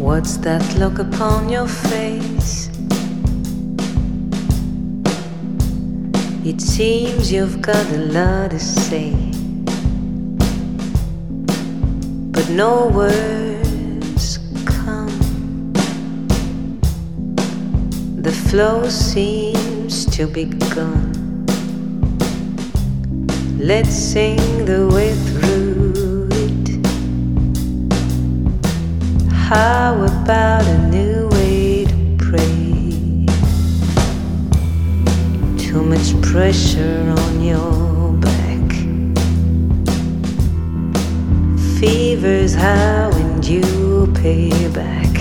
What's that look upon your face? It seems you've got a lot to say, but no words come. The flow seems to be gone. Let's sing the way through it. How about a new way to pray? Too much pressure on your back. Fever's how and you pay back.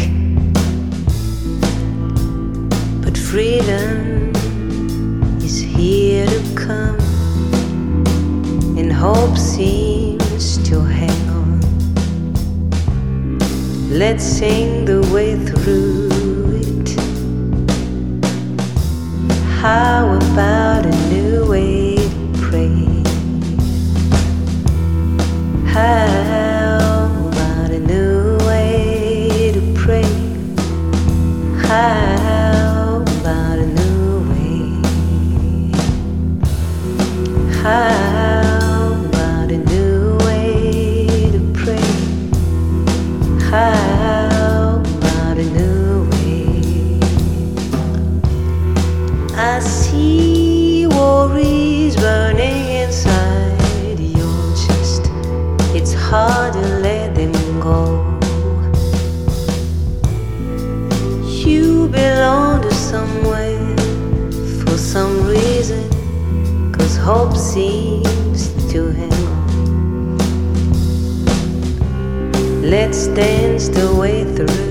But freedom is here to come, and hope seems to hang on. Let's sing the way through it. How about a new way to pray? How about a new way to pray? How about a new way? How about a new way to pray? How about a new way? I see worries burning inside your chest. It's hard to let them go. You belong to somewhere for some reason, 'cause hope seems to hang on. Let's dance the way through.